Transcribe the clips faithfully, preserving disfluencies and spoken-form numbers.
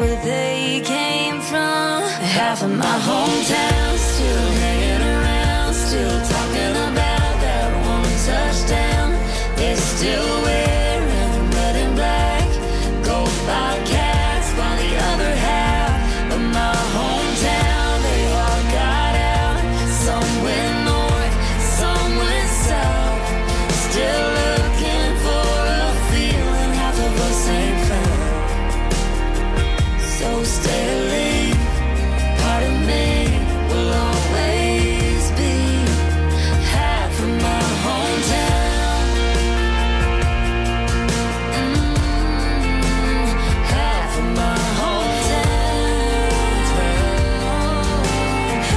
where they came from. Half of my hometown still hanging around, still talking about that one touchdown. They're still wearing red and black, go Bobcats, while the other half of my hometown, they all got out. Some went north, some went south, still looking for a feeling half of us ain't found. So stay late, part of me will always be half of my hometown. Mm, half of my hometown.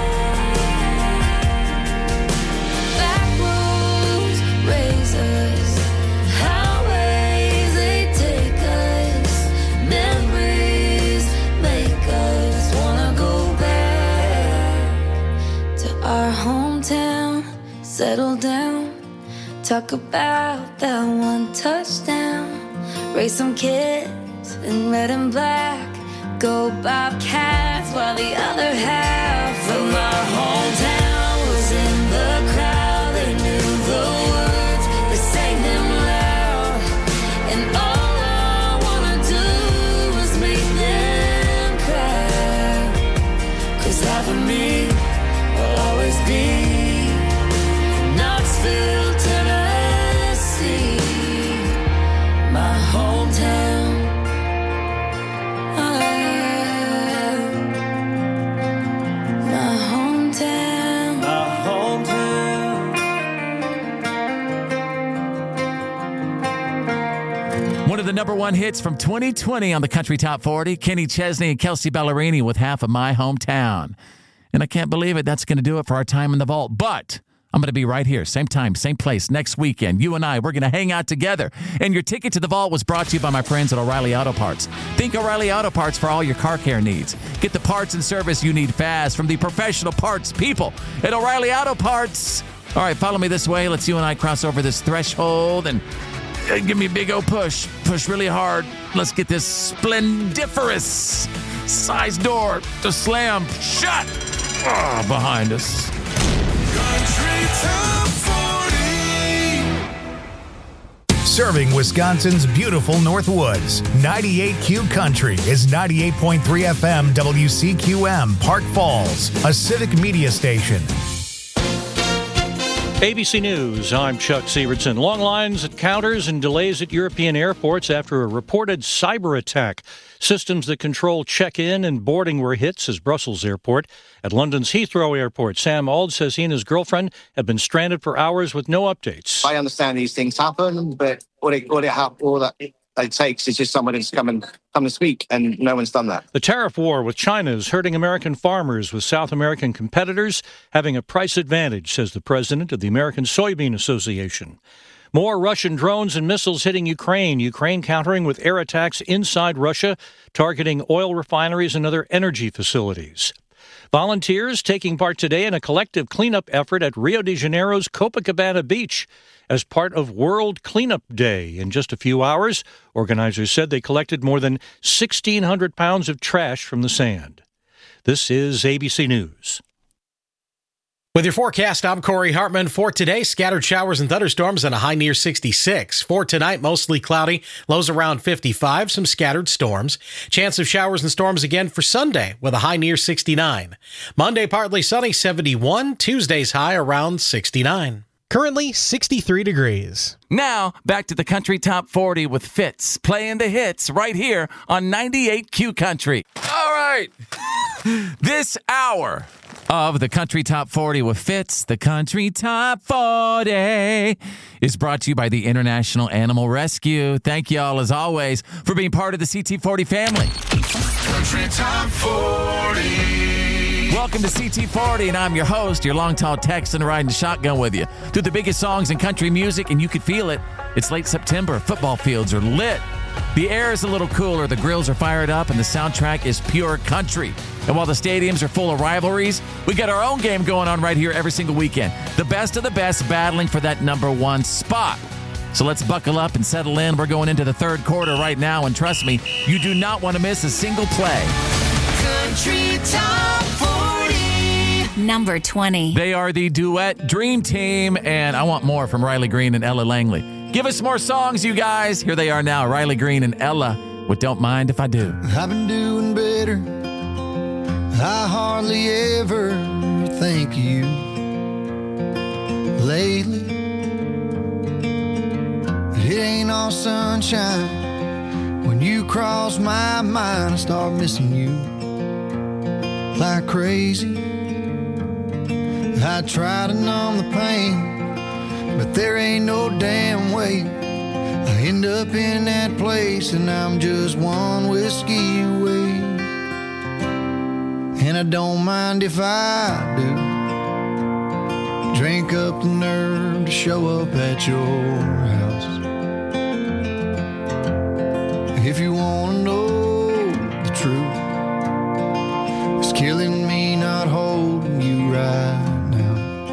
Back roads raise us, highways they take us, memories make us wanna go back to our hometown, settle down, talk about that one touchdown, raise some kids in red and black, go Bobcats, while the other half of my hometown was in the crowd. They knew the words, they sang them loud, and all I wanna do is make them cry. 'Cause half of me will always be Knoxville, Tennessee, my hometown. Ah, my hometown. My hometown. One of the number one hits from twenty twenty on the Country Top forty, Kenny Chesney and Kelsey Ballerini with Half of My Hometown. And I can't believe it. That's going to do it for our time in the vault. But I'm going to be right here, same time, same place, next weekend. You and I, we're going to hang out together. And your ticket to the vault was brought to you by my friends at O'Reilly Auto Parts. Think O'Reilly Auto Parts for all your car care needs. Get the parts and service you need fast from the professional parts people at O'Reilly Auto Parts. All right, follow me this way. Let's you and I cross over this threshold and uh, give me a big old push. Push really hard. Let's get this splendiferous size door to slam shut oh, behind us. Country Top forty. Serving Wisconsin's beautiful Northwoods. ninety-eight Q Country is ninety-eight point three F M W C Q M, Park Falls, a civic media station. A B C News, I'm Chuck Sievertson. Long lines at counters and delays at European airports after a reported cyber attack. Systems that control check-in and boarding were hit, says Brussels Airport. At London's Heathrow Airport, Sam Auld says he and his girlfriend have been stranded for hours with no updates. I understand these things happen, but all it, all it, ha- all that it takes is just someone to come and come and speak, and no one's done that. The tariff war with China is hurting American farmers, with South American competitors having a price advantage, says the president of the American Soybean Association. More Russian drones and missiles hitting Ukraine. Ukraine countering with air attacks inside Russia, targeting oil refineries and other energy facilities. Volunteers taking part today in a collective cleanup effort at Rio de Janeiro's Copacabana Beach as part of World Cleanup Day. In just a few hours, organizers said they collected more than sixteen hundred pounds of trash from the sand. This is A B C News. With your forecast, I'm Corey Hartman. For today, scattered showers and thunderstorms and a high near sixty-six. For tonight, mostly cloudy, lows around fifty-five, some scattered storms. Chance of showers and storms again for Sunday with a high near sixty-nine. Monday, partly sunny, seventy-one. Tuesday's high around sixty-nine. Currently sixty-three degrees. Now, back to the Country Top forty with Fitz, playing the hits right here on ninety-eight Q Country. All right. This hour of the Country Top forty with Fitz, the Country Top forty, is brought to you by the International Animal Rescue. Thank y'all, as always, for being part of the C T forty family. Country Top forty. Welcome to C T forty, and I'm your host, your long, tall Texan riding shotgun with you through the biggest songs in country music, and you could feel it. It's late September. Football fields are lit. The air is a little cooler, the grills are fired up, and the soundtrack is pure country. And while the stadiums are full of rivalries, we got our own game going on right here every single weekend. The best of the best battling for that number one spot. So let's buckle up and settle in. We're going into the third quarter right now, and trust me, you do not want to miss a single play. Country Top forty. Number twenty. They are the duet dream team, and I want more from Riley Green and Ella Langley. Give us more songs, you guys. Here they are now, Riley Green and Ella with Don't Mind If I Do. I've been doing better. I hardly ever think of you lately. It ain't all sunshine. When you cross my mind, I start missing you like crazy. I try to numb the pain, but there ain't no damn way. I end up in that place and I'm just one whiskey away. And I don't mind if I do. Drink up the nerve to show up at your house. If you want to know the truth, it's killing me not holding you right now.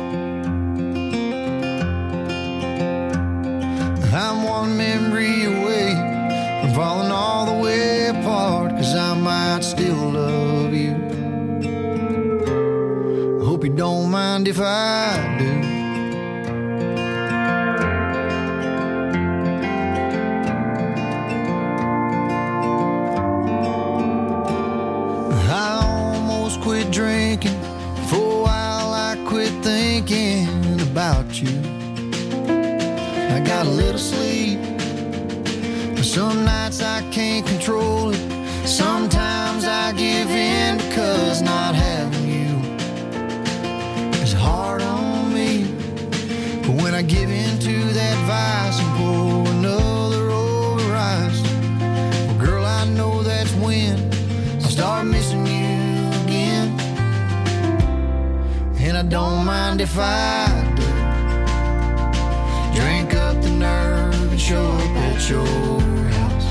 I'm one memory away from falling all the way apart, 'cause I might still love you. Hope you don't mind if I do. Quit drinking. For a while I quit thinking about you. I got a little sleep, but some nights I can't control it. Sometimes I give in because not having you is hard on me. But when I give in to that vice and pour another over ice, well girl, I know that's when I'll start missing you. And I don't mind if I do. Drink up the nerve and show up at your house.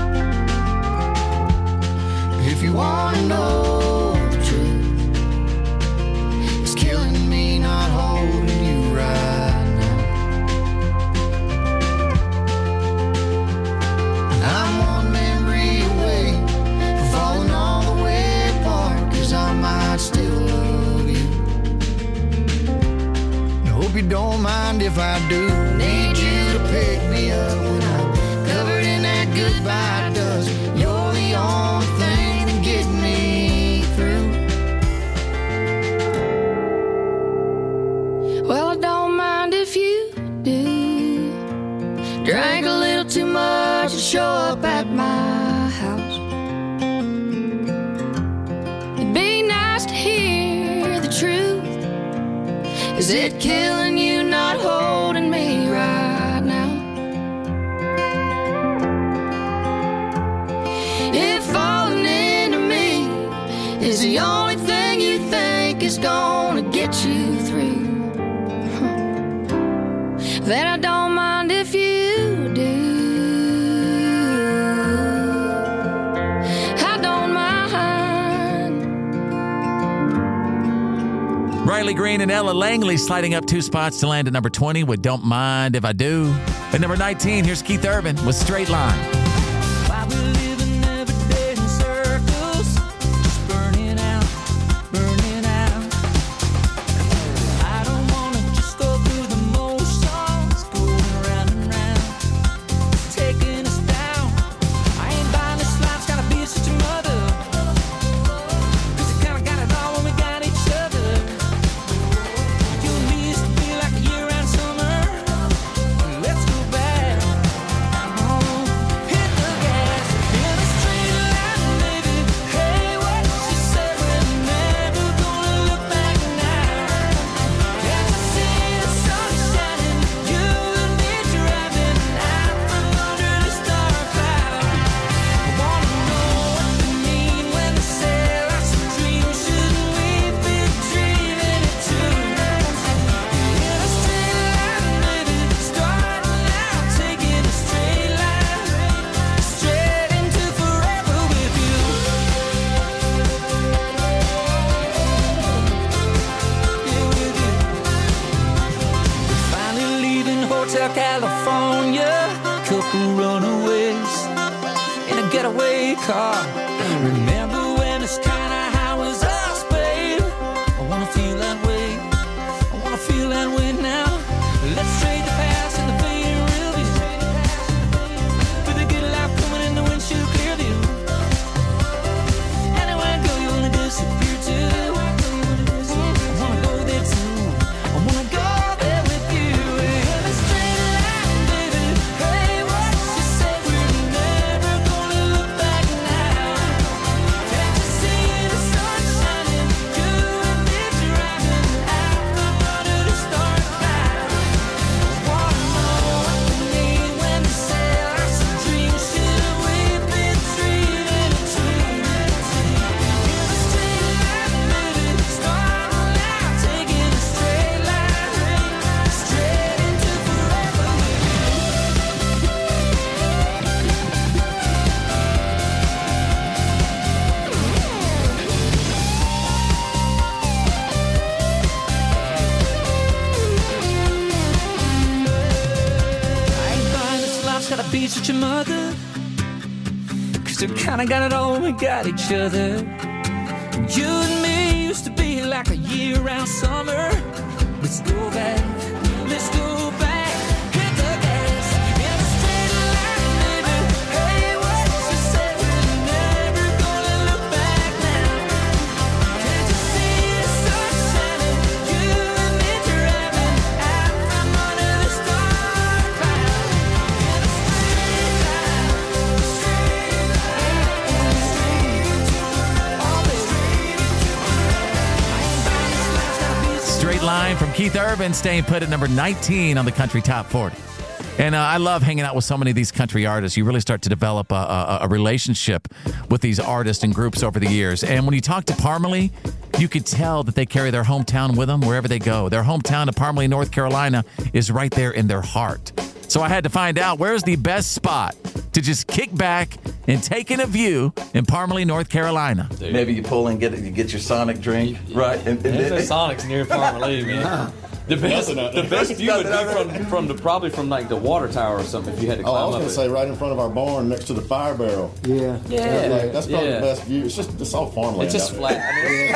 If you want to know the truth, it's killing me not holding you right now. I'm one memory away from falling all the way apart, 'cause I might still love. Hope you don't mind if I do. Need you to pick me up when I'm covered in that goodbye dust. You're the only thing that gets me through. Well, I don't mind if you do. Drank a little too much and show up at my house. It'd be nice to hear the truth. Is it killing you not holding me right now? If falling into me is the only thing you think is gonna get you through, then I don't mind if you do. I don't mind. Riley Green and Ella Langley sliding up two spots to land at number twenty with Don't Mind If I Do. At number nineteen, here's Keith Urban with Straight Line. Let's go back. getaway car. Remember when it's kinda how was us, babe? I wanna feel that way. I wanna feel that way now. Let's trade the past and the fading real view for the good life coming in the windshield clear view. Anywhere I go, you wanna disappear too. I wanna go there too. I wanna go there with you. In a straight line, baby. Hey, what you say? We're never gonna look back now. Can't you see the sun shining? You and me driving out from under the stars now. Wanna know what you mean when they say life's a dream? Should we be dreaming a dream? In a straight line, baby. Starting out, taking a straight line straight into forever. I ain't buying this life's gotta be such a mother. Cause we kinda got it all, we got each other. You and me used to be like a year-round summer. Let's go back, let's go back. Hit the gas in a straight line, baby. Hey, what you say? We're never gonna look back now. Can't you see the sun shining? You and me driving out from under the star cloud. In a straight line, straight line, straight into all this. I ain't buying this life's gotta be so Straight Line from Keith Urban, staying put at number nineteen on the Country Top forty. And uh, I love hanging out with so many of these country artists. You really start to develop a, a, a relationship with these artists and groups over the years. And when you talk to Parmalee, you could tell that they carry their hometown with them wherever they go. Their hometown of Parmalee, North Carolina is right there in their heart. So I had to find out where's the best spot to just kick back and take in a view in Parmalee, North Carolina. Maybe you pull and get you get your Sonic drink, right? And, and There's no then- Sonic's near Parmalee, man. The best, Nothing out the there. best view would Nothing out be there. from, from the probably from like the water tower or something if you had to Oh, climb I was up going to it. say right in front of our barn next to the fire barrel. Yeah. Yeah. That's, like, that's probably Yeah. the best view. It's just it's all farmland. It's just out flat. there. I mean,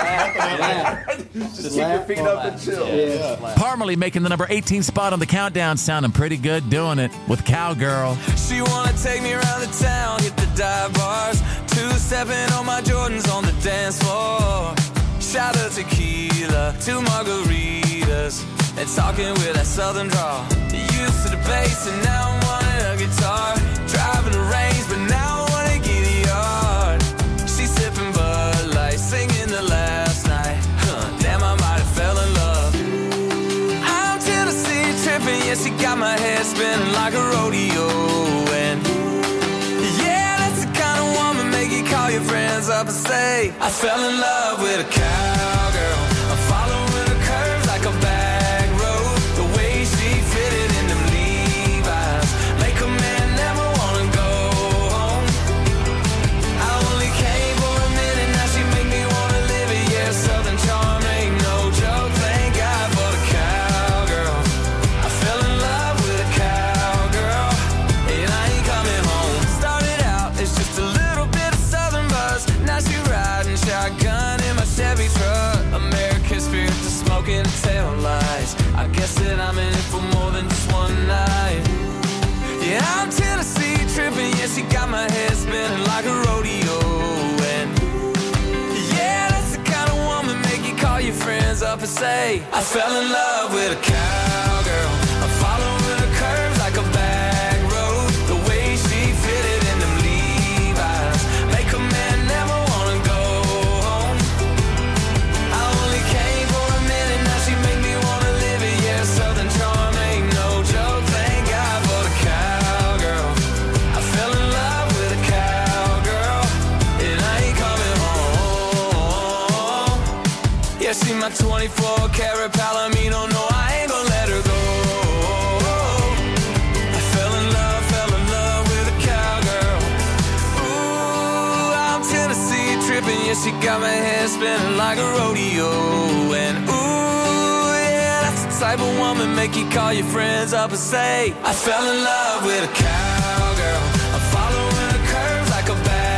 it's flat. Just keep your feet up and chill. Yeah. Parmalee making the number eighteen spot on the countdown, sounding pretty good doing it with Cowgirl. She wanna take me around the town, hit the dive bars, two-stepping on my Jordans on the dance floor. Shot of tequila, two margaritas, and talking with that southern drawl. Used to the bass and now I'm wanting a guitar. Driving the range, but now I wanna get a yard. She's sipping Bud Light, singing the last night. Huh, damn, I might have fell in love. I'm Tennessee tripping, yeah, she got my head spinning like a rodeo. And yeah, that's the kind of woman make you call your friends up and say, I fell in love with a cowgirl. I'm following her curves like a back road. The way she fitted in them Levi's make a man never wanna go home. I only came for a minute, now she make me wanna live it. Yeah, Southern charm ain't no joke. Thank God for the cowgirl. I fell in love with a cowgirl, and I ain't coming home. Started out as just a little bit of Southern buzz. Now she riding shotgun in my Chevy truck. American spirit to smoking and tail lights. I guess that I'm in it for more than just one night. Yeah, I'm Tennessee tripping. Yeah, she got my head spinning like a rodeo. And yeah, that's the kind of woman make you call your friends up and say, I fell in love with a cowgirl. I'm following her curves like a back road. The way she fitted in them Levi's make a man never wanna go home. I only came for a minute, now she make me wanna live it. Yeah, Southern charm ain't no joke. Thank God for the cowgirl. I fell in love with a cowgirl, and I ain't coming home. Yeah, she my twenty-four karat Palomino. No, I ain't gonna let her go. I fell in love, fell in love with a cowgirl. Ooh, I'm Tennessee tripping. Yeah, she got my head spinning like a rodeo. And ooh, yeah, that's the type of woman make you call your friends up and say, I fell in love with a cowgirl. I'm following her curves like a bad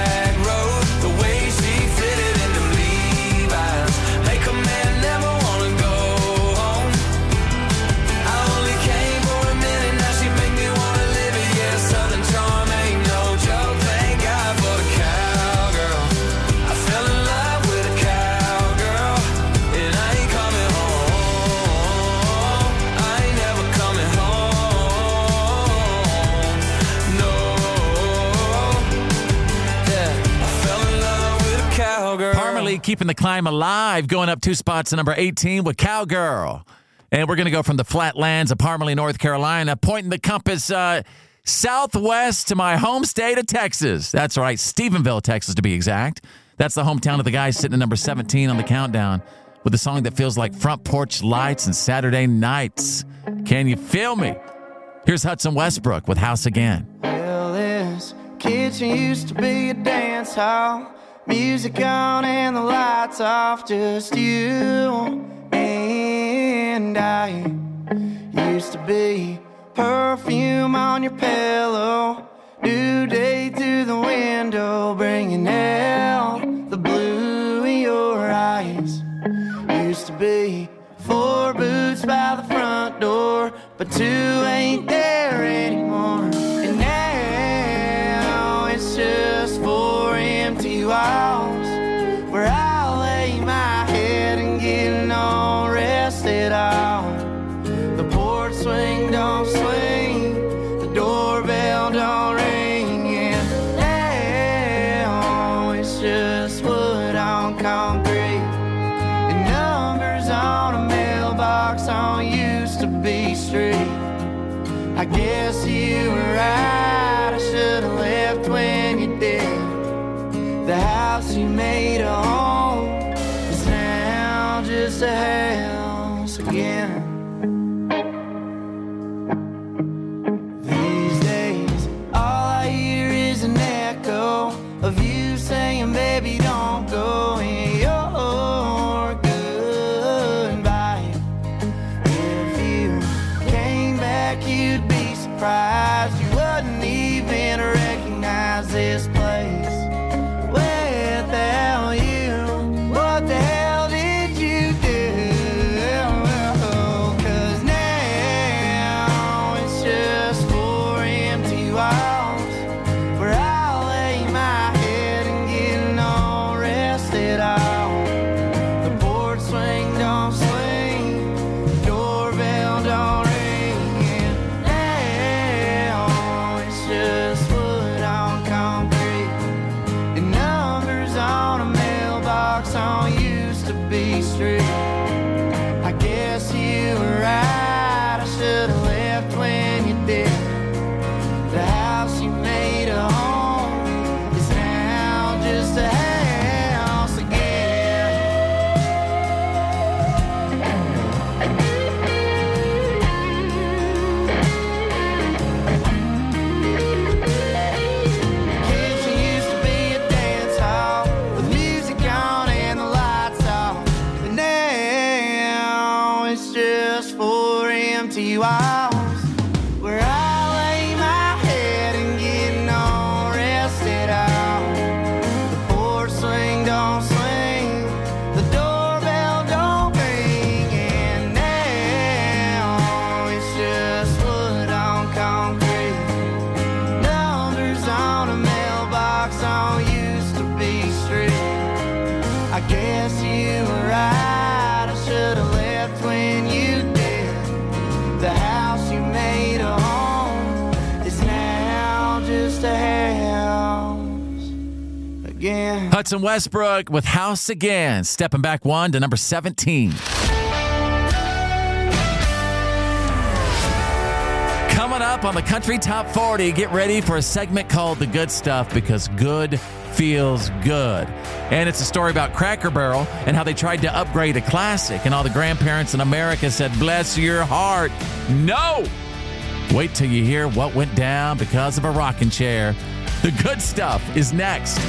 Carly keeping the climb alive, going up two spots to number eighteen with Cowgirl. And we're going to go from the flatlands of Parmalee, North Carolina, pointing the compass uh, southwest to my home state of Texas. That's right, Stephenville, Texas, to be exact. That's the hometown of the guy sitting at number seventeen on the countdown with a song that feels like front porch lights and Saturday nights. Can you feel me? Here's Hudson Westbrook with House Again. Well, this kitchen used to be a dance hall. Music on and the lights off. Just you and I. Used to be perfume on your pillow. New day through the window, bringing out the blue in your eyes. Used to be four boots by the front door, but two ain't there anymore. And now it's just four empty walls, where I lay my head and get no rest at all. The porch swing don't swing, the doorbell don't ring, and now it's just wood on concrete. On a mailbox on used to be street. I guess you were right, I should've left when you did. The house you made a home is now just a house again. These days, all I hear is an echo of you saying, baby, don't go in your you'd be surprised you wouldn't even recognize this place without you. What the hell did you do? 'Cause now it's just four empty walls, where I lay my head and get no rest at all. The porch swing don't swing, the doorbell don't ring. Just wood on concrete, and numbers on a mailbox on used to be street. I guess you were right, I should've left when you did. The house you made a home is now just a house again. Walls, where I lay my head and get no rest at all. The porch swing don't swing, the doorbell don't ring, and now it's just wood on concrete. Numbers on a mailbox on used to be street. I guess you were right, I should've left when you did. The house you made a home is now just a house again. Hudson Westbrook with House Again, stepping back one to number seventeen. Coming up on the Country Top forty, get ready for a segment called The Good Stuff, because good feels good. And it's a story about Cracker Barrel and how they tried to upgrade a classic, and all the grandparents in America said, bless your heart, no! Wait till you hear what went down because of a rocking chair. The Good Stuff is next.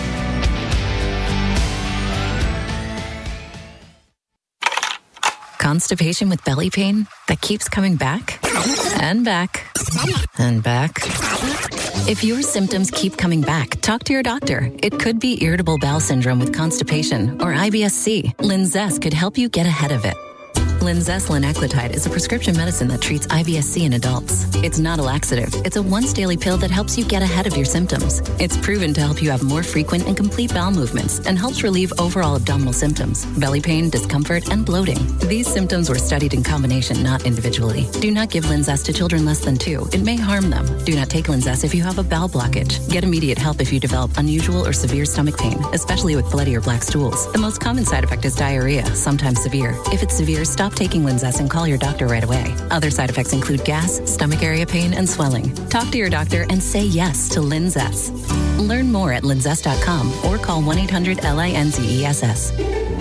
Constipation with belly pain that keeps coming back and back and back. If your symptoms keep coming back, talk to your doctor. It could be irritable bowel syndrome with constipation or I B S C. Linzess could help you get ahead of it. Linzess linaclotide is a prescription medicine that treats I B S C in adults. It's not a laxative. It's a once-daily pill that helps you get ahead of your symptoms. It's proven to help you have more frequent and complete bowel movements and helps relieve overall abdominal symptoms, belly pain, discomfort, and bloating. These symptoms were studied in combination, not individually. Do not give Linzess to children less than two. It may harm them. Do not take Linzess if you have a bowel blockage. Get immediate help if you develop unusual or severe stomach pain, especially with bloody or black stools. The most common side effect is diarrhea, sometimes severe. If it's severe, stop taking Linzess and call your doctor right away. Other side effects include gas, stomach area pain, and swelling. Talk to your doctor and say yes to Linzess. Learn more at linzess dot com or call one eight hundred L I N Z E S S.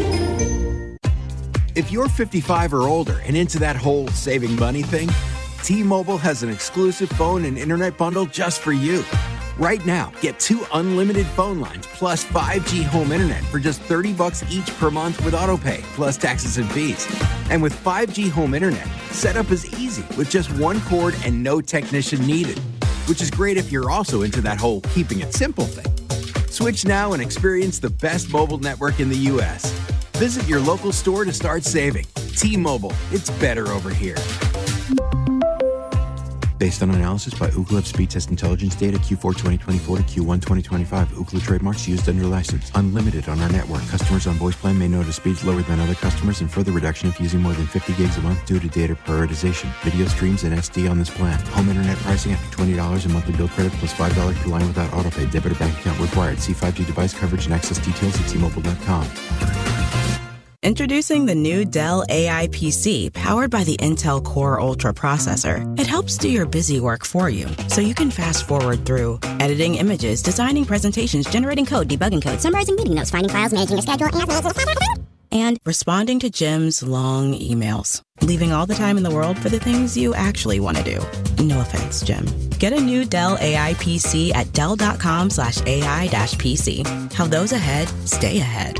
If you're fifty-five or older and into that whole saving money thing, T-Mobile has an exclusive phone and internet bundle just for you. Right now, get two unlimited phone lines plus five G home internet for just thirty bucks each per month with autopay, plus taxes and fees. And with five G home internet, setup is easy with just one cord and no technician needed, which is great if you're also into that whole keeping it simple thing. Switch now and experience the best mobile network in the U S. Visit your local store to start saving. T-Mobile, it's better over here. Based on analysis by Ookla of speed test intelligence data Q four twenty twenty-four to Q one twenty twenty-five. Ookla trademarks used under license. Unlimited on our network. Customers on voice plan may notice speeds lower than other customers and further reduction if using more than fifty gigs a month due to data prioritization. Video streams and S D on this plan. Home internet pricing after twenty dollars a monthly bill credit plus five dollars per line without autopay. Debit or bank account required. See five G device coverage and access details at T Mobile dot com. Introducing the new Dell A I P C powered by the Intel Core Ultra processor. It helps do your busy work for you, so you can fast forward through editing images, designing presentations, generating code, debugging code, summarizing meeting notes, finding files, managing a schedule, and, and responding to Jim's long emails. Leaving all the time in the world for the things you actually want to do. No offense, Jim. Get a new Dell A I P C at dell.com slash AI dash PC. How those ahead stay ahead.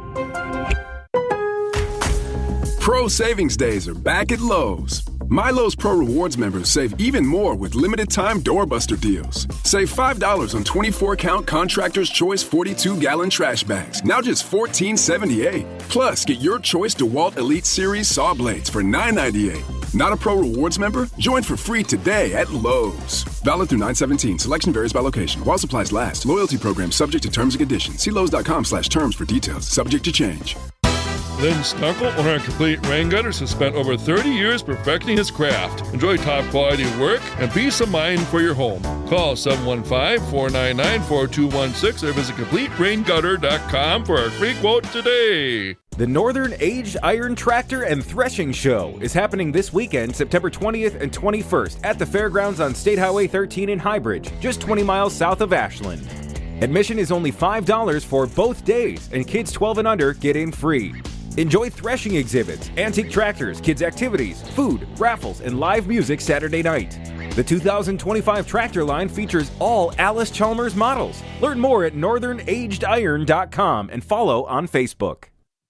Pro Savings Days are back at Lowe's. My Lowe's Pro Rewards members save even more with limited-time doorbuster deals. Save five dollars on twenty-four count Contractor's Choice forty-two gallon trash bags, now just fourteen seventy-eight. Plus, get your choice DeWalt Elite Series saw blades for nine ninety-eight. Not a Pro Rewards member? Join for free today at Lowe's. Valid through nine seventeen. Selection varies by location. While supplies last. Loyalty program subject to terms and conditions. See Lowe's.com slash terms for details. Subject to change. Lynn Stunkel, owner of Complete Rain Gutters, has spent over thirty years perfecting his craft. Enjoy top quality work and peace of mind for your home. Call seven one five, four nine nine, four two one six or visit complete rain gutter dot com for a free quote today. The Northern Aged Iron Tractor and Threshing Show is happening this weekend, September twentieth and twenty-first, at the fairgrounds on State Highway thirteen in Highbridge, just twenty miles south of Ashland. Admission is only five dollars for both days, and kids twelve and under get in free. Enjoy threshing exhibits, antique tractors, kids' activities, food, raffles, and live music Saturday night. The two thousand twenty-five tractor line features all Alice Chalmers models. Learn more at northern aged iron dot com and follow on Facebook.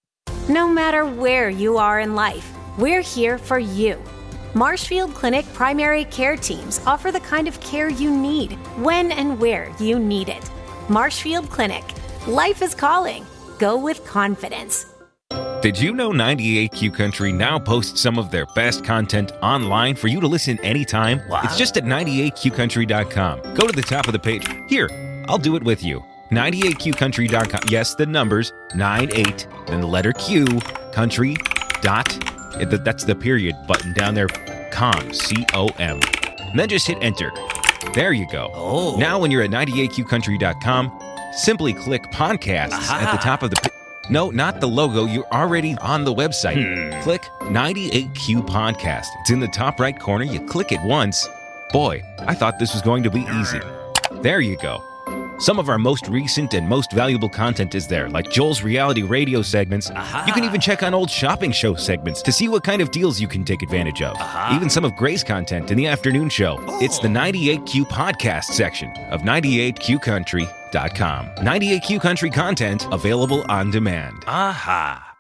No matter where you are in life, we're here for you. Marshfield Clinic primary care teams offer the kind of care you need, when and where you need it. Marshfield Clinic. Life is calling. Go with confidence. Did you know ninety-eight Q Country now posts some of their best content online for you to listen anytime? Wow. It's just at ninety-eight Q country dot com. Go to the top of the page. Here, I'll do it with you. ninety-eight Q country dot com. Yes, the numbers, ninety-eight, then the letter Q, country, dot, that's the period button down there, com, C O M. And then just hit enter. There you go. Oh. Now when you're at ninety-eight Q country dot com, simply click podcasts Aha. at the top of the page. No, not the logo. You're already on the website. Hmm. Click ninety-eight Q Podcast. It's in the top right corner. You click it once. Boy, I thought this was going to be easy. There you go. Some of our most recent and most valuable content is there, like Joel's reality radio segments. Aha. You can even check on old shopping show segments to see what kind of deals you can take advantage of. Aha. Even some of Gray's content in the afternoon show. Oh. It's the ninety-eight Q Podcast section of ninety-eight Q country dot com. ninety-eight Q Country content available on demand. Aha.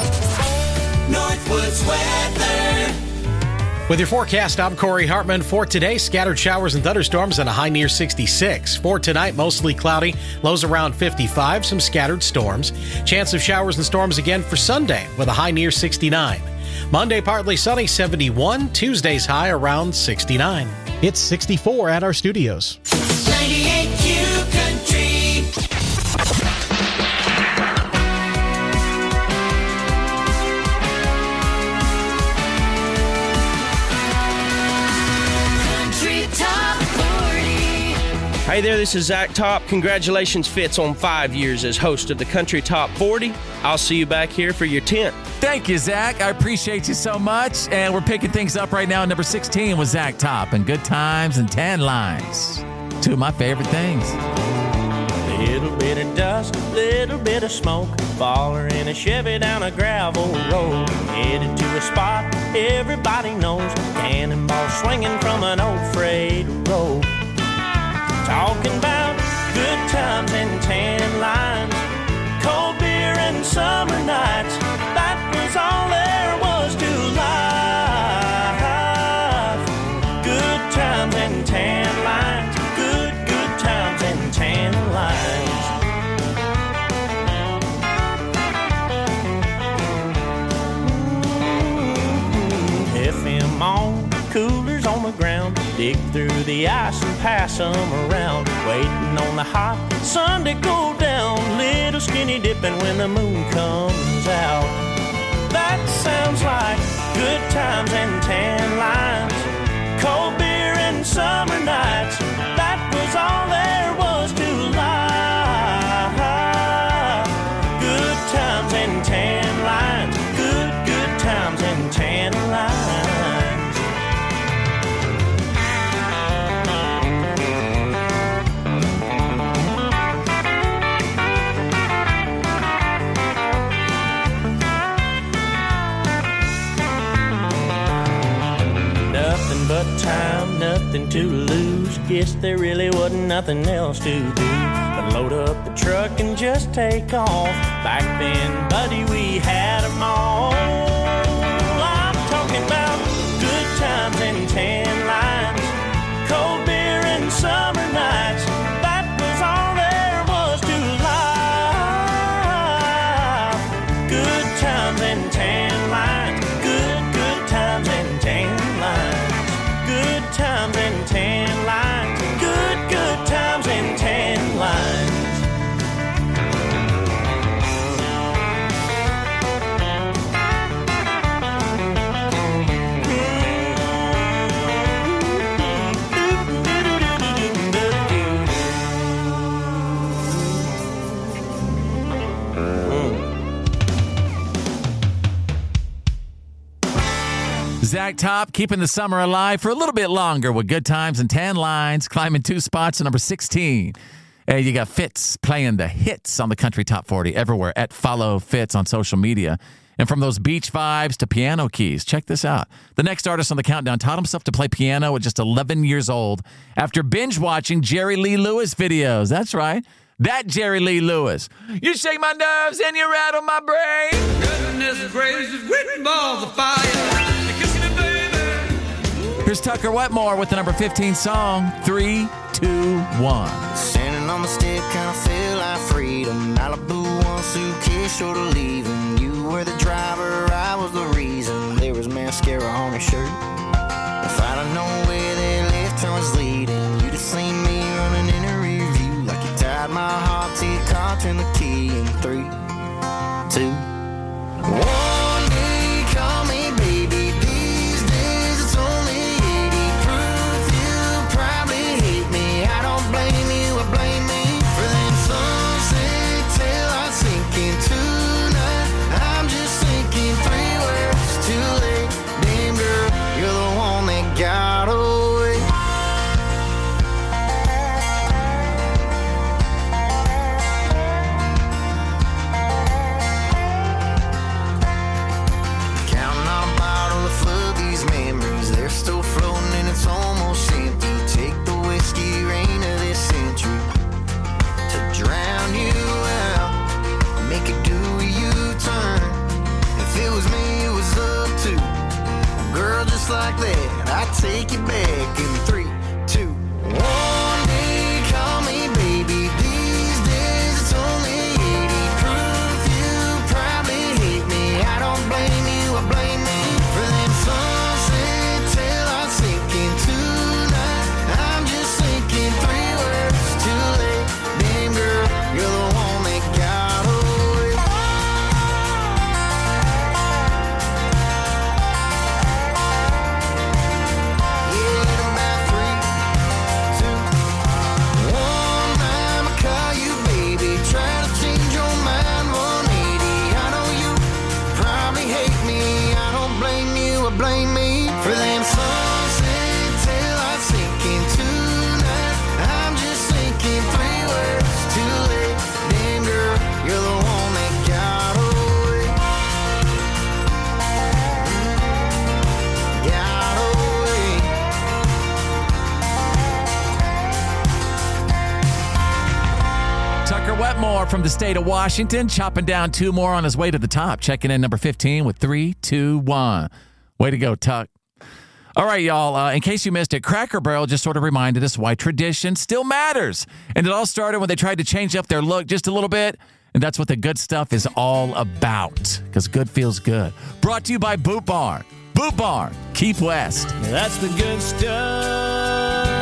Northwoods weather. With your forecast, I'm Corey Hartman. For today, scattered showers and thunderstorms and a high near sixty-six. For tonight, mostly cloudy, lows around fifty-five, some scattered storms. Chance of showers and storms again for Sunday with a high near sixty-nine. Monday, partly sunny, seventy-one. Tuesday's high around sixty-nine. It's sixty-four at our studios. ninety-eight Q Country. Country Top forty. Hey there, this is Zach Top. Congratulations, Fitz, on five years as host of the Country Top forty. I'll see you back here for your tenth. Thank you, Zach. I appreciate you so much. And we're picking things up right now. Number sixteen was Zach Top and Good Times and Tan Lines. Two of my favorite things. Little bit of dust, little bit of smoke, baller in a Chevy down a gravel road, headed to a spot everybody knows, cannonball swinging from an old freight road. Talking about good times and tan lines, cold beer and summer nights, that was all there was to life. Good times and tan lines, good, good times and tan lines. F M on, coolers on the ground, dig through the ice and pass them around, waiting on the hot sun to go down, little skinny dipping when the moon comes out. That sounds like good times and tan lines, cold beer and summer nights, that was all there was to life. Good times and tan lines, good, good times and tan lines. Nothing but time, nothing to lose. Guess there really wasn't nothing else to do but load up the truck and just take off. Back then, buddy, we had them all. I'm talking about good times and tan lines, cold beer and summer nights, that was all there was to life. Good times and tan lines, good, good times and tan lines. Good times and tan lines, good, good times and tan lines. Zach Top keeping the summer alive for a little bit longer with Good Times and Tan Lines, climbing two spots to number sixteen. And you got Fitz playing the hits on the Country Top forty everywhere at Follow Fitz on social media. And from those beach vibes to piano keys, check this out. The next artist on the countdown taught himself to play piano at just eleven years old after binge watching Jerry Lee Lewis videos. That's right. That Jerry Lee Lewis. You shake my nerves and you rattle my brain. Goodness gracious, written balls of fire. Here's Tucker Wetmore with the number fifteen song, three, two, one. Standing on the step, kinda feel like freedom. Malibu, one suitcase short of leaving. You were the driver, I was the reason. There was mascara on her shirt. If I'd have known where that left turn was leading, you'd have seen me running in a rear view like you tied my heart to your car, turn the key in three, two, one. Tucker Wetmore from the state of Washington, chopping down two more on his way to the top, checking in number fifteen with three, two, one. Way to go, Tuck. All right, y'all, uh, in case you missed it, Cracker Barrel just sort of reminded us why tradition still matters. And it all started when they tried to change up their look just a little bit. And that's what the good stuff is all about, because good feels good. Brought to you by Boot Barn. Boot Barn, Keep West. That's the good stuff.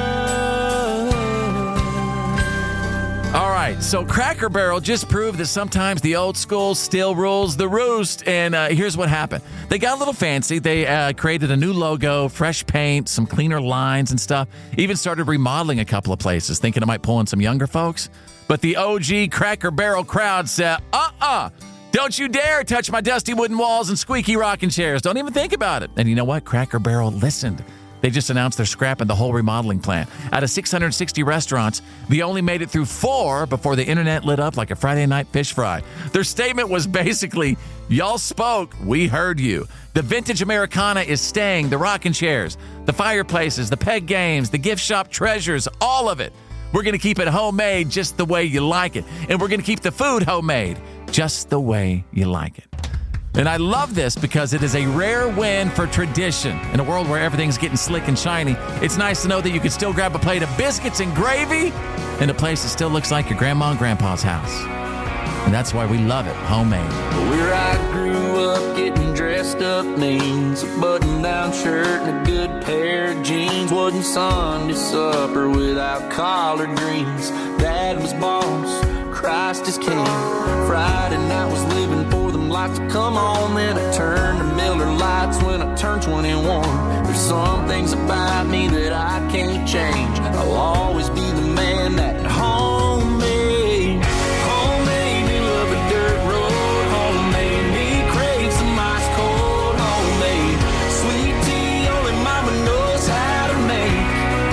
All right, so Cracker Barrel just proved that sometimes the old school still rules the roost, and uh, here's what happened. They got a little fancy. They uh, created a new logo, fresh paint, some cleaner lines and stuff, even started remodeling a couple of places, thinking it might pull in some younger folks. But the O G Cracker Barrel crowd said, uh-uh, don't you dare touch my dusty wooden walls and squeaky rocking chairs. Don't even think about it. And you know what? Cracker Barrel listened. They just announced they're scrapping the whole remodeling plan. Out of six hundred sixty restaurants, they only made it through four before the internet lit up like a Friday night fish fry. Their statement was basically, y'all spoke, we heard you. The vintage Americana is staying, the rocking chairs, the fireplaces, the peg games, the gift shop treasures, all of it. We're going to keep it homemade just the way you like it. And we're going to keep the food homemade just the way you like it. And I love this because it is a rare win for tradition. In a world where everything's getting slick and shiny, it's nice to know that you can still grab a plate of biscuits and gravy in a place that still looks like your grandma and grandpa's house. And that's why we love it, homemade. Where I grew up, getting dressed up means a button-down shirt and a good pair of jeans. Wasn't Sunday supper without collard greens. Dad was boss, Christ is king. Friday night was living for them lights to come on. Then I turned to Miller Lights when I turned twenty-one. There's some things about me that I can't change. I'll always be the man that homemade. Homemade me love a dirt road. Homemade me crave some ice cold. Homemade sweet tea only mama knows how to make.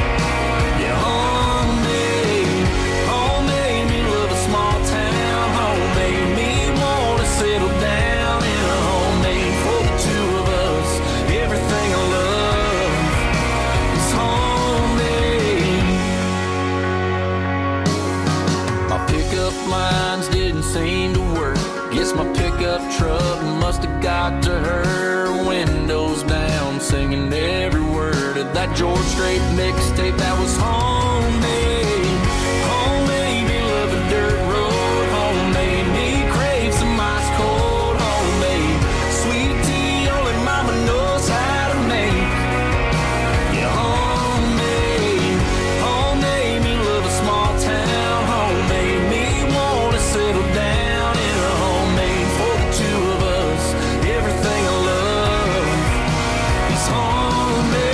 Yeah, homemade. Homemade me love a small town. Homemade me wanna settle down in a homemade for the two of us. Everything I love is homemade. My pickup lines didn't seem to work. Guess my pickup truck must have got to her. Windows down, singing every word of that George Strait mixtape that was homemade. Homemade me love a dirt road. Homemade me crave some ice cold. Homemade sweet tea only mama knows how to make. Yeah, homemade. Homemade me love a small town. Homemade me wanna settle down in a homemade for the two of us. Everything I love is homemade.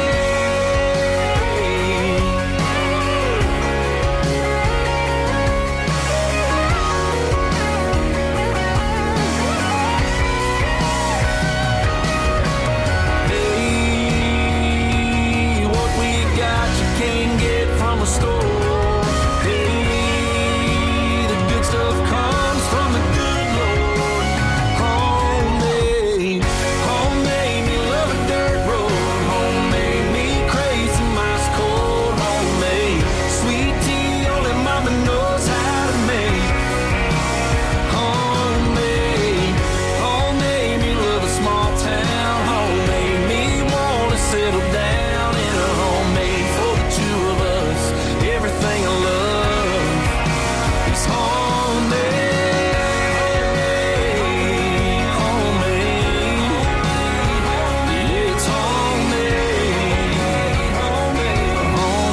Hey, what we got you can't get from a store. Hey, the good stuff comes from the good Lord. Homemade, homemade me love a dirt road. Homemade me crave some ice cold. Homemade sweet tea only mama knows how to make. Homemade, homemade me love a small town. Homemade me wanna settle down in a homemade for the two of us. Everything I love is homemade. Homemade, yeah, it's homemade. Homemade,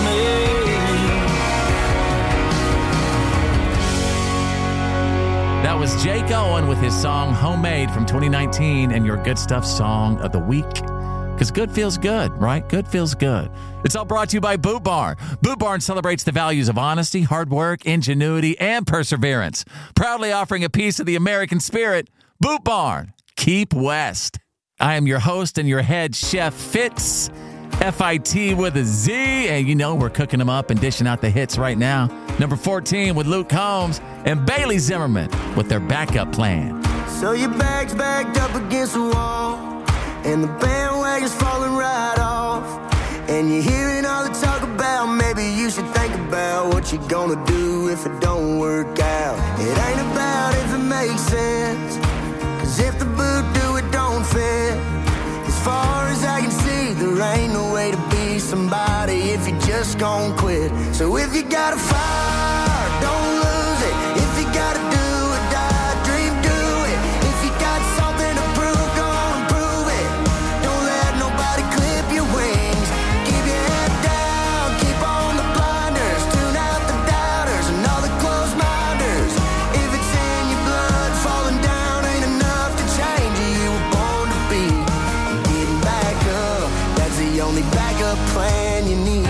homemade. That was Jake Owen with his song Homemade from twenty nineteen and your Good Stuff Song of the Week. Because good feels good, right? Good feels good. It's all brought to you by Boot Barn. Boot Barn celebrates the values of honesty, hard work, ingenuity, and perseverance. Proudly offering a piece of the American spirit, Boot Barn, Keep West. I am your host and your head chef, Fitz, F I T with a Z. And you know we're cooking them up and dishing out the hits right now. Number fourteen with Luke Combs and Bailey Zimmerman with their backup plan. So your bag's backed up against the wall, and the bandwagon's falling right off, and you're hearing all the talk about maybe you should think about about what you're gonna do if it don't work out. It ain't about if it makes sense, cause if the boot do, it don't fit. As far as I can see, there ain't no way to be somebody if you just gon' quit. So if you got a fire, don't lose it. If you gotta do or die, dream, do it. If you got something to prove, go on and prove it. Don't let nobody clip your wings. Keep your head down, keep on the blinders. Tune out the doubters and all the closed minders. If it's in your blood, falling down ain't enough to change you. You were born to be. Getting back up, that's the only backup plan you need.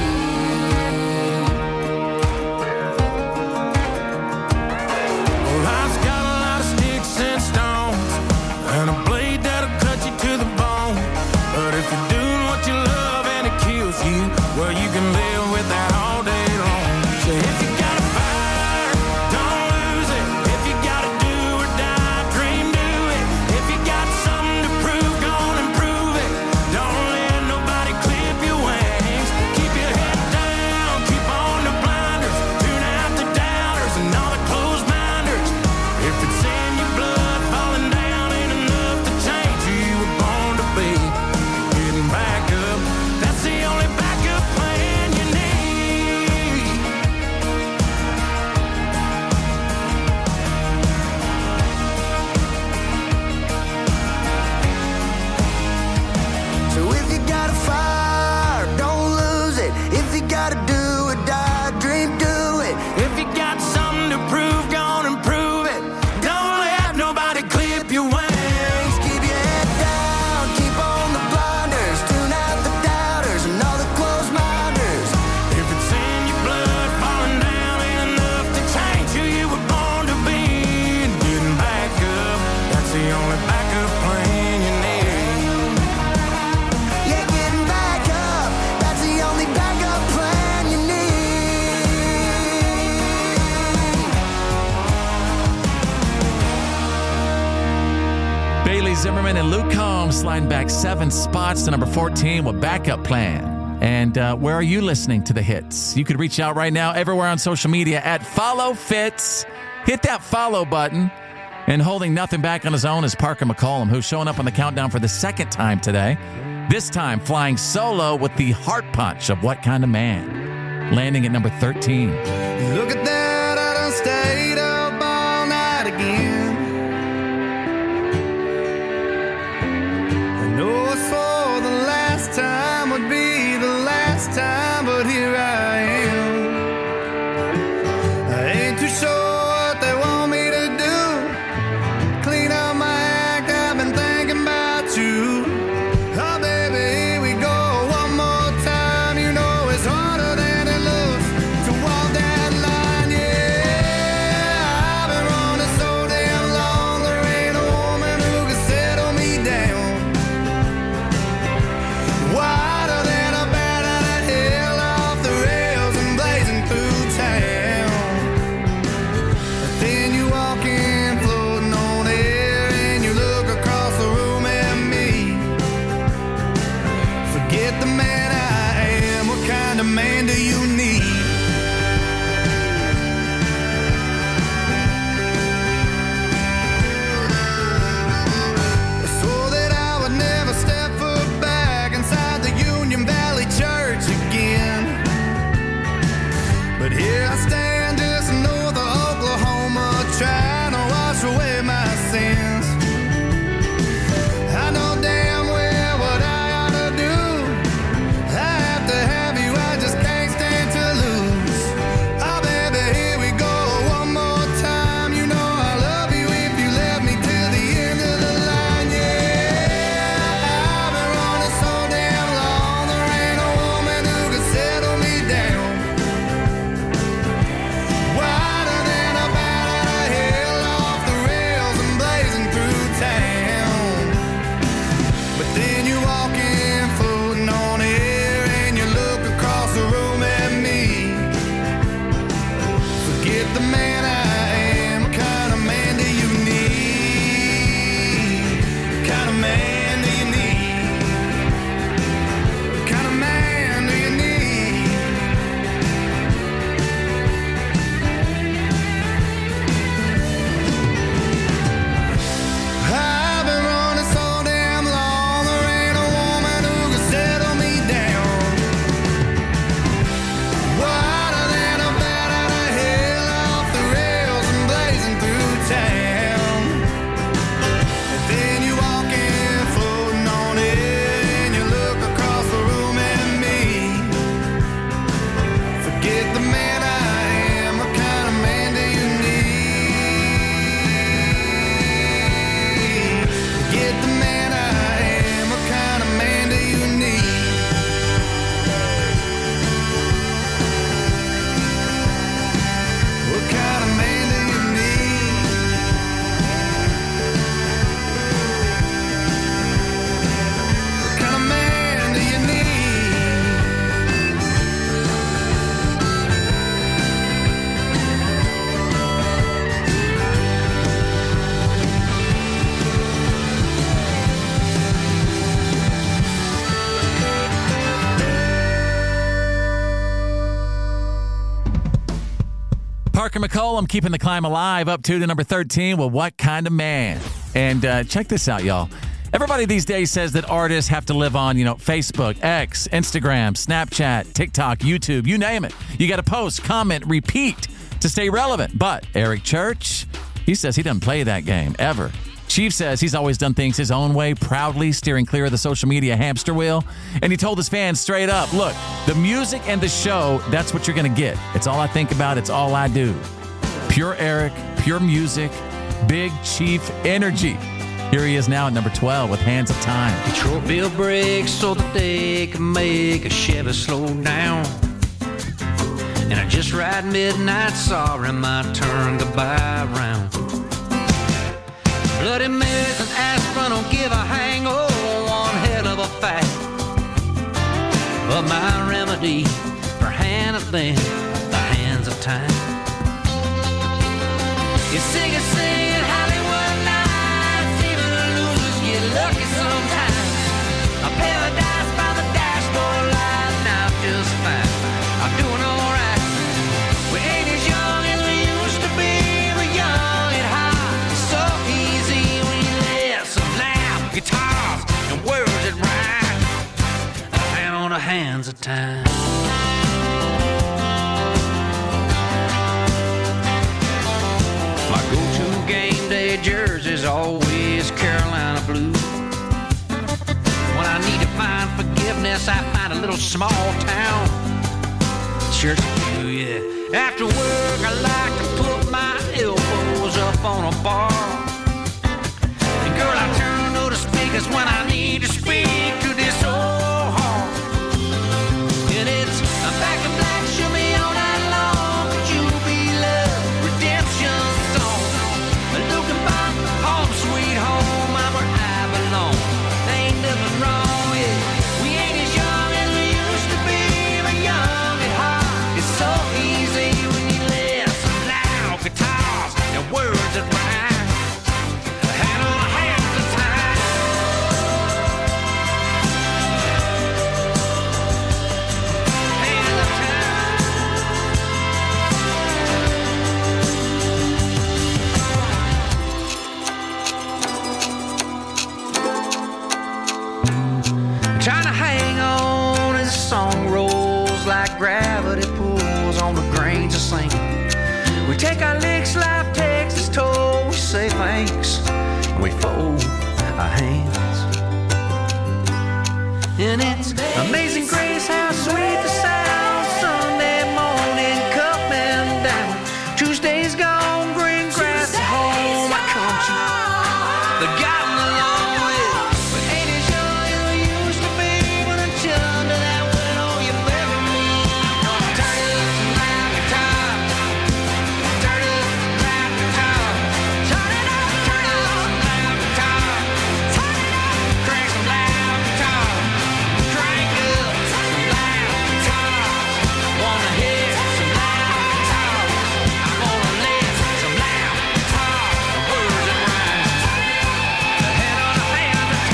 Well, you can live with that all day long. So if you got a fire, don't lose it. If you gotta do or die, dream, do it. If you got something to prove, go on and prove it. Don't let nobody clip your wings. Keep your head down, keep on the blinders. Tune out the doubters and all the closed minders. If it's in your blood, falling down ain't enough to change who you were born to be. Getting back up, that's the only backup plan you need. So if you got a fire, don't lose it. If you gotta do or die, dream, do it. If you got something to prove, go on and prove it. Don't let nobody clip your wings. Keep your head down, keep on the blinders. Tune out the doubters and all the closed minders. If it's in your blood, falling down ain't enough to change who you were born to be. And getting back up, that's the only backup plan you need. Yeah, getting back up, that's the only backup plan you need. Bailey Zimmerman and Luke Combs sliding back seven spots to number fourteen with Backup Plan. And uh, where are you listening to the hits? You could reach out right now everywhere on social media at Follow Fits. Hit that follow button. And holding nothing back on his own is Parker McCollum, who's showing up on the countdown for the second time today. This time flying solo with the heart punch of What Kind of Man, landing at number thirteen. Look at that, I done stayed up all night again. I know I swore the last time would be the last time, but here I am. I ain't too sure what they want me to do. Clean up my act, I've been thinking about you. Oh baby, here we go one more time. You know it's harder than it looks to walk that line, yeah. I've been running so damn long, there ain't a woman who can settle me down. Wider than a bat out of hell, off the rails and blazing through town. But then you walk in, floating on air, and you look across the room at me. Forget the man I am, what kind of man do you need? I swore that I would never step foot back inside the Union Valley Church again. But here I stand just north of Oklahoma, trying to wash away my sins. I know damn well what I ought to do. I have to have you, I just can't stand to lose. Oh baby, here we go one more time. You know I love you if you left me till the end of the line, yeah. I've been running so damn long, there ain't a woman who can settle me down. Wider than a bat out of hell, off the rails and blazing through town. But then you walk in, floating on air, and you look across the room at me. Forget the man I am, what kind of man do you need? What kind of man do you need? What kind of man do you need? Parker McCollum keeping the climb alive, up two to number thirteen with What Kind of Man. And uh, check this out, y'all. Everybody these days says that artists have to live on, you know, Facebook, X, Instagram, Snapchat, TikTok, YouTube, you name it. You got to post, comment, repeat to stay relevant. But Eric Church, he says he doesn't play that game, ever. Chief says he's always done things his own way, proudly steering clear of the social media hamster wheel. And he told his fans straight up, look, the music and the show, that's what you're going to get. It's all I think about. It's all I do. Pure Eric, pure music, Big Chief energy. Here he is now at number twelve with Hands of Time. Short bill brakes so that they can make a Chevy slow down. And I just ride midnight, sorry, my turn to buy round. Bloody Marys and aspirin don't give a hang, oh, one hell of a fact. But my remedy for handling the hands of time. You sing and sing in Hollywood nights, even losers get lucky sometimes. A paradise by the dashboard light, now just fine. I'm doing alright. We ain't as young as we used to be, we're young and high. It's so easy when you listen loud guitars and words that rhyme. A hand on the hands of time. My go-to game day jersey's always Carolina blue. When I need to find forgiveness, I find a little small town church pew, yeah. After work, I like to put my elbows up on a bar. And girl, I turn to the speakers when I need to speak to this old heart. And it's a back and black, show me all night long. Could you be love, redemption song? Looking back, home sweet home, I'm where I belong. There ain't nothing wrong, yeah. We ain't as young as we used to be, but young at heart. It's so easy when you listen loud guitars and words that rhyme. A hand on a hand of time. Hand of time. Trying to hang on as the song rolls like gravity pulls on the grains of sand. We take our licks, life takes its toll. We say thanks and we fold our hands. And it's amazing grace how sweet the sound. Sunday morning coming down. Tuesday's gone, green grass at home. I come to the gotten along with. But ain't as young as we used to be. When I turned to that window, you bury me. Turn it up some loud guitar. Turn it up some loud guitar. Turn it up, turn it up some loud guitar. Turn it up, crank some loud guitar. Crank up some loud guitar. Wanna hear some loud guitar. I wanna live some loud guitar. Words that rhyme. The head on the hand of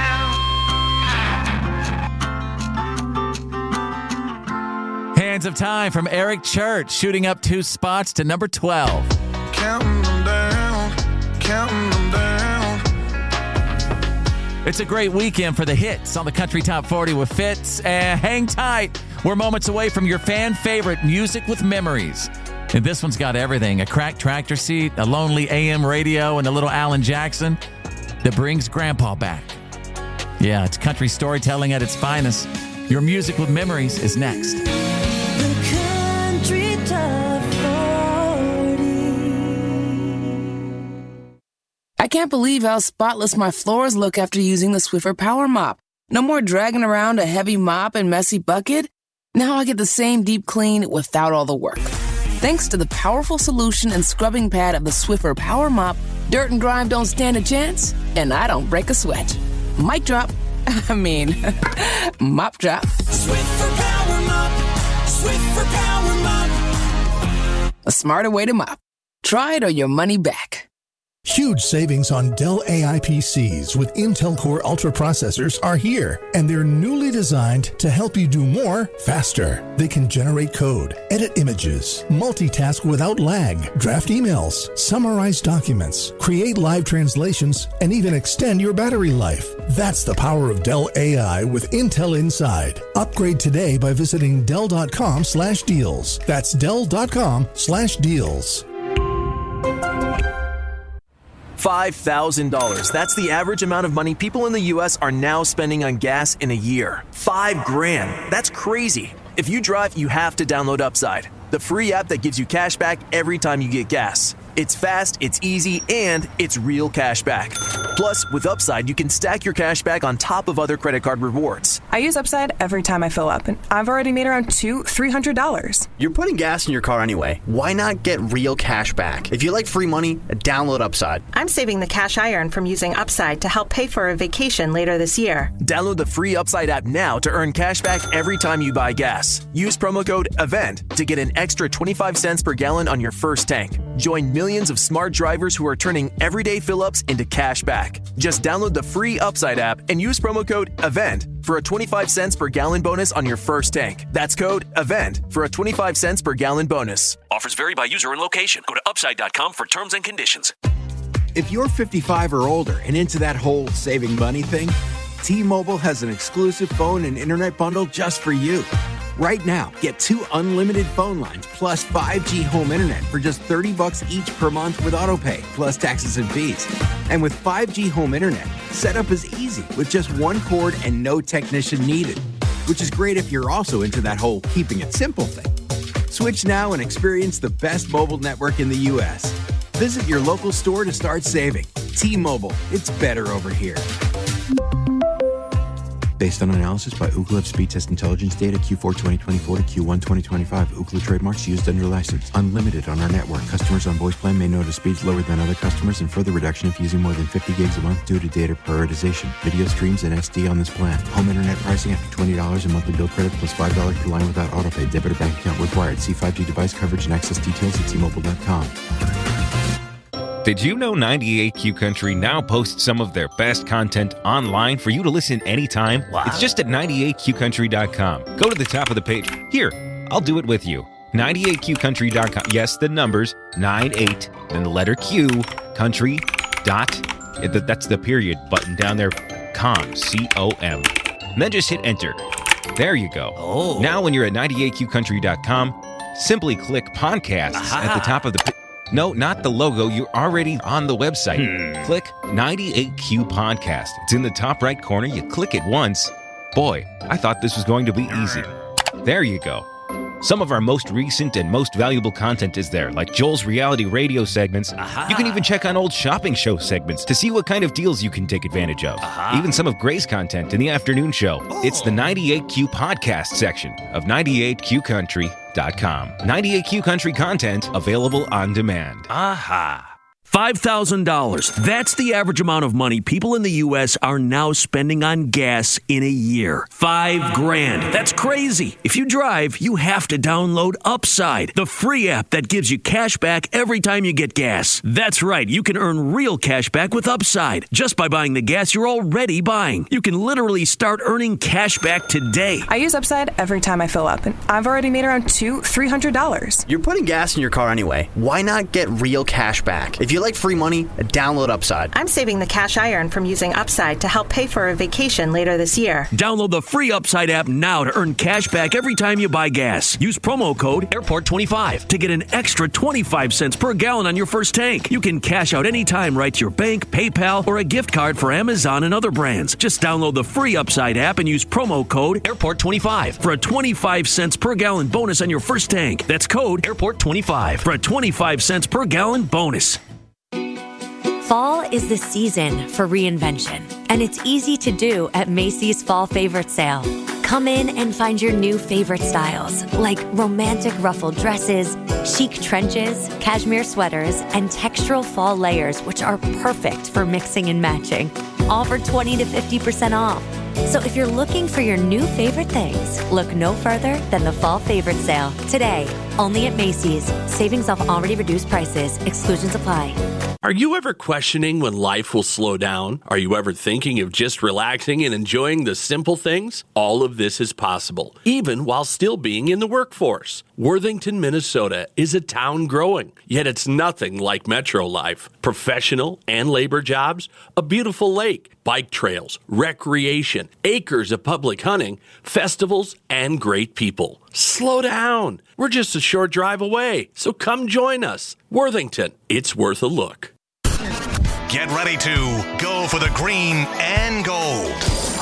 town. Hands of Time from Eric Church, shooting up two spots to number twelve. Counting them down, counting them down. It's a great weekend for the hits on the Country Top forty with Fitz. And hang tight. We're moments away from your fan favorite music with memories. And this one's got everything. A cracked tractor seat, a lonely A M radio, and a little Alan Jackson that brings Grandpa back. Yeah, it's country storytelling at its finest. Your music with memories is next. Country Top forty. I can't believe how spotless my floors look after using the Swiffer Power Mop. No more dragging around a heavy mop and messy bucket. Now I get the same deep clean without all the work. Thanks to the powerful solution and scrubbing pad of the Swiffer Power Mop, dirt and grime don't stand a chance, and I don't break a sweat. Mic drop. I mean, mop drop. Swiffer Power Mop. Swiffer Power Mop. A smarter way to mop. Try it or your money back. Huge savings on Dell A I P Cs with Intel Core Ultra processors are here, and they're newly designed to help you do more faster. They can generate code, edit images, multitask without lag, draft emails, summarize documents, create live translations, and even extend your battery life. That's the power of Dell A I with Intel Inside. Upgrade today by visiting Dell.com slash deals. That's Dell.com slash deals. five thousand dollars. That's the average amount of money people in the U S are now spending on gas in a year. Five grand. That's crazy. If you drive, you have to download Upside, the free app that gives you cash back every time you get gas. It's fast, it's easy, and it's real cash back. Plus, with Upside, you can stack your cash back on top of other credit card rewards. I use Upside every time I fill up, and I've already made around two, three hundred dollars. You're putting gas in your car anyway. Why not get real cash back? If you like free money, download Upside. I'm saving the cash I earn from using Upside to help pay for a vacation later this year. Download the free Upside app now to earn cash back every time you buy gas. Use promo code EVENT to get an extra twenty-five cents per gallon on your first tank. Join millions of smart drivers who are turning everyday fill-ups into cash back. Just download the free Upside app and use promo code EVENT for a twenty-five cents per gallon bonus on your first tank. That's code EVENT for a twenty-five cents per gallon bonus. Offers vary by user and location. Go to upside dot com for terms and conditions. If you're fifty-five or older and into that whole saving money thing, T-Mobile has an exclusive phone and internet bundle just for you. Right now, get two unlimited phone lines plus five G home internet for just thirty bucks each per month with autopay, plus taxes and fees. And with five G home internet, setup is easy with just one cord and no technician needed, which is great if you're also into that whole keeping it simple thing. Switch now and experience the best mobile network in the U S. Visit your local store to start saving. T-Mobile, it's better over here. Based on analysis by Ookla of speed test intelligence data Q four twenty twenty-four to Q one twenty twenty-five. Ookla trademarks used under license. Unlimited on our network. Customers on voice plan may notice speeds lower than other customers and further reduction if using more than fifty gigs a month due to data prioritization. Video streams and S D on this plan. Home internet pricing after twenty dollars a monthly bill credit plus five dollars per line without autopay. Debit or bank account required. See five G device coverage and access details at T Mobile dot com. Did you know ninety-eight Q Country now posts some of their best content online for you to listen anytime? Wow. It's just at ninety-eight Q country dot com. Go to the top of the page. Here, I'll do it with you. ninety-eight Q country dot com. Yes, the numbers, ninety-eight, then the letter Q, country, dot, that's the period button down there, com, C O M. And then just hit enter. There you go. Oh. Now when you're at ninety-eight Q country dot com, simply click podcasts Aha. at the top of the page. No, not the logo. You're already on the website. Hmm. Click ninety-eight Q Podcast. It's in the top right corner. You click it once. Boy, I thought this was going to be easy. There you go. Some of our most recent and most valuable content is there, like Joel's reality radio segments. Aha. You can even check on old shopping show segments to see what kind of deals you can take advantage of. Aha. Even some of Gray's content in the afternoon show. Oh. It's the ninety-eight Q Podcast section of ninety-eight Q country dot com. ninety-eight Q Country content available on demand. Aha. five thousand dollars. That's the average amount of money people in the U S are now spending on gas in a year. Five grand. That's crazy. If you drive, you have to download Upside, the free app that gives you cash back every time you get gas. That's right. You can earn real cash back with Upside just by buying the gas you're already buying. You can literally start earning cash back today. I use Upside every time I fill up, and I've already made around two, three hundred dollars. You're putting gas in your car anyway. Why not get real cash back? If you like free money, download Upside. I'm saving the cash I earn from using Upside to help pay for a vacation later this year. Download the free Upside app now to earn cash back every time you buy gas. Use promo code airport twenty-five to get an extra twenty-five cents per gallon on your first tank. You can cash out anytime right to your bank, PayPal, or a gift card for Amazon and other brands. Just download the free Upside app and use promo code airport twenty-five for a twenty-five cents per gallon bonus on your first tank. That's code airport twenty-five for a twenty-five cents per gallon bonus. Fall is the season for reinvention, and it's easy to do at Macy's Fall Favorite Sale. Come in and find your new favorite styles, like romantic ruffled dresses, chic trenches, cashmere sweaters, and textural fall layers, which are perfect for mixing and matching. All for twenty to fifty percent off. So if you're looking for your new favorite things, look no further than the Fall Favorite Sale today Only at Macy's. Savings off already reduced prices. Exclusions apply. Are you ever questioning when life will slow down? Are you ever thinking of just relaxing and enjoying the simple things? All of this is possible, even while still being in the workforce. Worthington, Minnesota is a town growing, yet it's nothing like metro life. Professional and labor jobs, a beautiful lake, bike trails, recreation, acres of public hunting, festivals, and great people. Slow down. We're just a short drive away, so come join us. Worthington, it's worth a look. Get ready to go for the green and gold.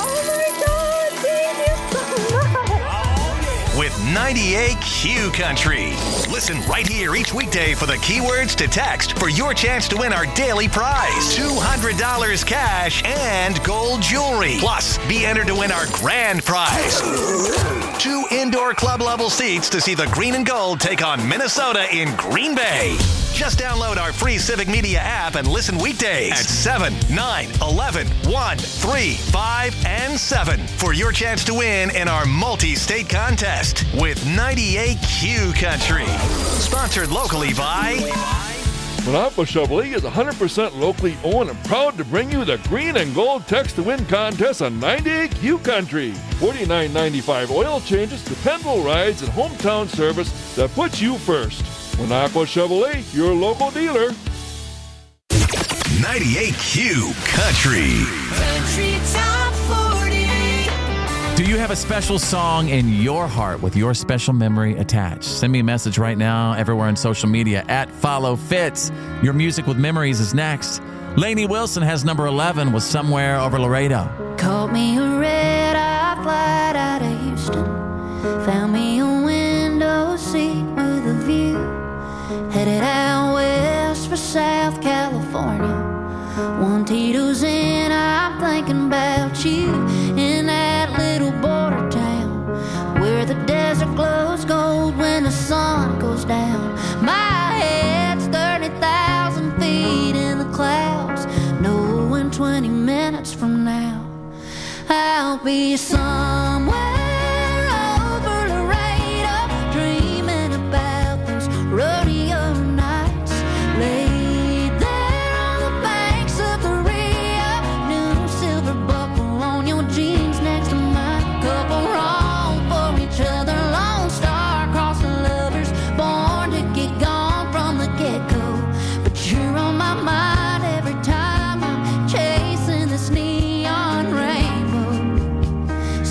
With ninety-eight Q Country. Listen right here each weekday for the keywords to text for your chance to win our daily prize. two hundred dollars cash and gold jewelry. Plus, be entered to win our grand prize. Two indoor club level seats to see the green and gold take on Minnesota in Green Bay. Just download our free Civic Media app and listen weekdays at seven, nine, eleven, one, three, five, and seven for your chance to win in our multi-state contest with ninety-eight Q Country. Sponsored locally by... Monaco Chevrolet is one hundred percent locally owned and proud to bring you the Green and Gold Text to Win contest on ninety-eight Q Country. forty-nine ninety-five oil changes, dependable rides, and hometown service that puts you first. Monaco Chevrolet, your local dealer. ninety-eight Q Country. Country Top forty. Do you have a special song in your heart with your special memory attached? Send me a message right now everywhere on social media at Follow Fitz. Your Music with Memories is next. Lainey Wilson has number eleven with Somewhere Over Laredo. Caught me a red-eye flight out of Houston. Found me a window seat with a view. Headed out west for South California. One Tito's in, I'm thinking about you. In that little border town where the desert glows gold when the sun goes down. My head's thirty thousand feet in the clouds, knowing twenty minutes from now I'll be somewhere over Laredo, dreaming about those rodeo nights. Laid there on the banks of the Rio, new silver buckle on your jeans next to mine. Couple wrong for each other, lone star cross the lovers, born to get gone from the get-go. But you're on my mind every time I'm chasing this neon rainbow.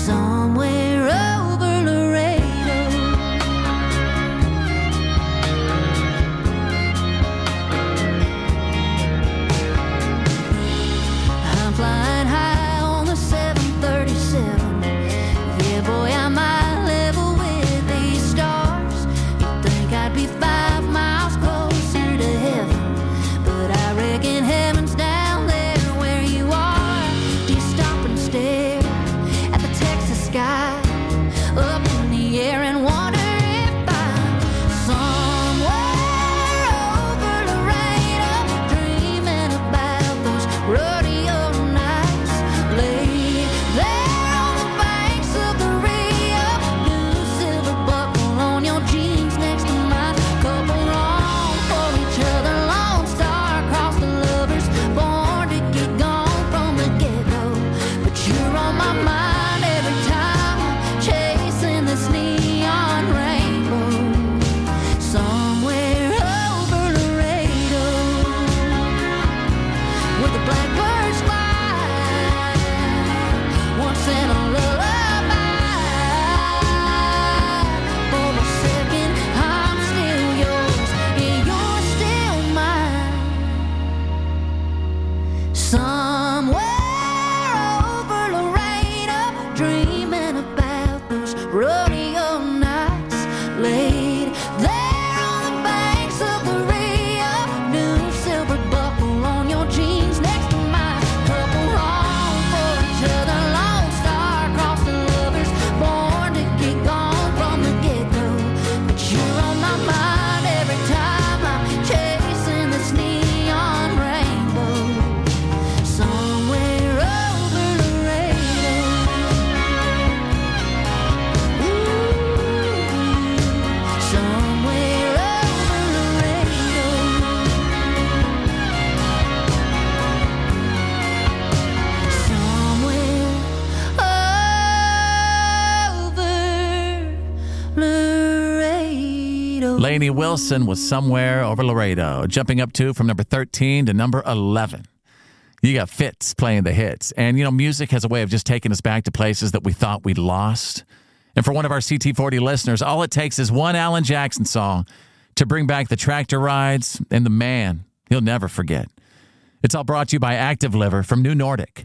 Lainey Wilson was Somewhere Over Laredo, jumping up two from number thirteen to number eleven. You got Fitz playing the hits. And, you know, music has a way of just taking us back to places that we thought we'd lost. And for one of our C T forty listeners, all it takes is one Alan Jackson song to bring back the tractor rides and the man he'll never forget. It's all brought to you by Active Liver from New Nordic.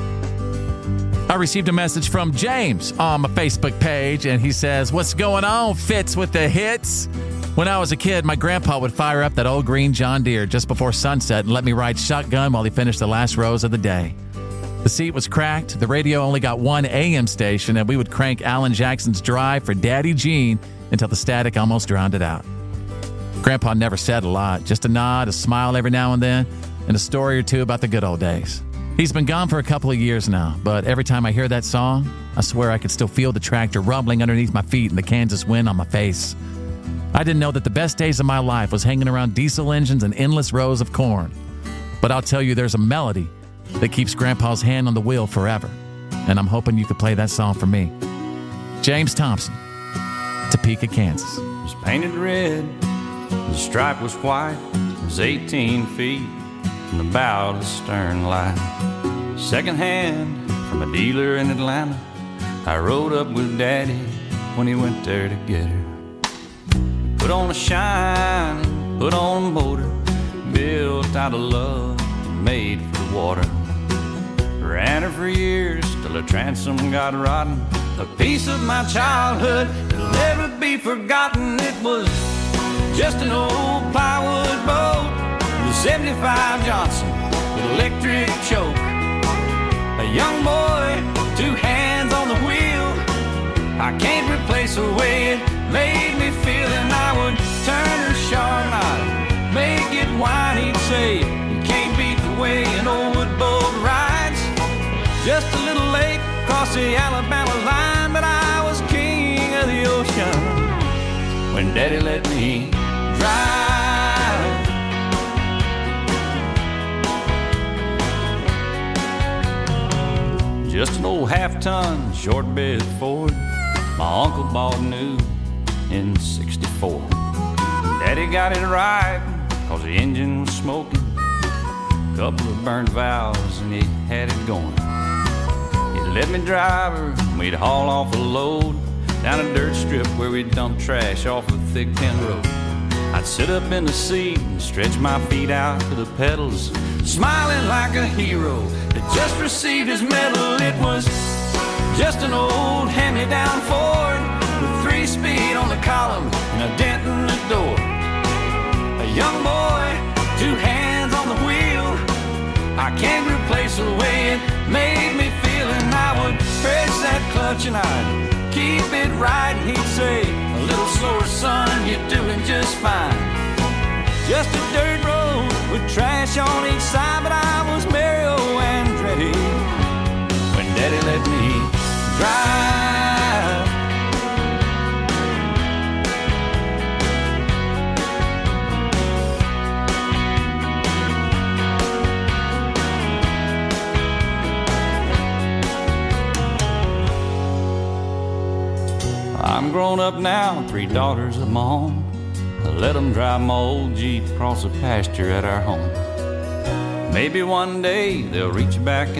I received a message from James on my Facebook page, and he says, "What's going on, Fitz with the hits? When I was a kid, my grandpa would fire up that old green John Deere just before sunset and let me ride shotgun while he finished the last rows of the day. The seat was cracked, the radio only got one A M station, and we would crank Alan Jackson's Drive for Daddy Jean until the static almost drowned it out." Grandpa never said a lot, just a nod, a smile every now and then, and a story or two about the good old days. He's been gone for a couple of years now, but every time I hear that song, I swear I could still feel the tractor rumbling underneath my feet and the Kansas wind on my face. I didn't know that the best days of my life was hanging around diesel engines and endless rows of corn. But I'll tell you, there's a melody that keeps Grandpa's hand on the wheel forever, and I'm hoping you could play that song for me. James Thompson, Topeka, Kansas. It was painted red, the stripe was white, it was eighteen feet from the bow to the stern light. Second hand from a dealer in Atlanta, I rode up with Daddy when he went there to get her. Put on a shine, put on a motor, built out of love, made for the water. Ran her for years till the transom got rotten, a piece of my childhood that'll never be forgotten. It was just an old plywood boat, the seventy-five Johnson with electric choke. A young boy, two hands on the wheel, I can't replace the way it made me feel. And I would turn her sharp knot, make it whine. He'd say, "You can't beat the way an old wood boat rides." Just a little lake across the Alabama line, but I was king of the ocean when Daddy let me drive. Just an old half-ton short bed Ford my uncle bought new in sixty-four. Daddy got it right, cause the engine was smoking, couple of burned valves and he had it going. He'd let me drive her and we'd haul off a load down a dirt strip where we'd dump trash off a thick tin road. I'd sit up in the seat and stretch my feet out to the pedals, smiling like a hero that just received his medal. It was just an old hand-me-down Ford with three speed on the column and a dent in the door. A young boy, two hands on the wheel, I can't replace the way it made me feel. And I would press that clutch and I'd keep it right, and he'd say, "A little slower, son, you're doing just fine." Just a dirt road with trash on each side, but I was Mario Andretti when Daddy let me drive. I'm grown up now, three daughters of my own. I let them drive my old Jeep across the pasture at our home. Maybe one day they'll reach back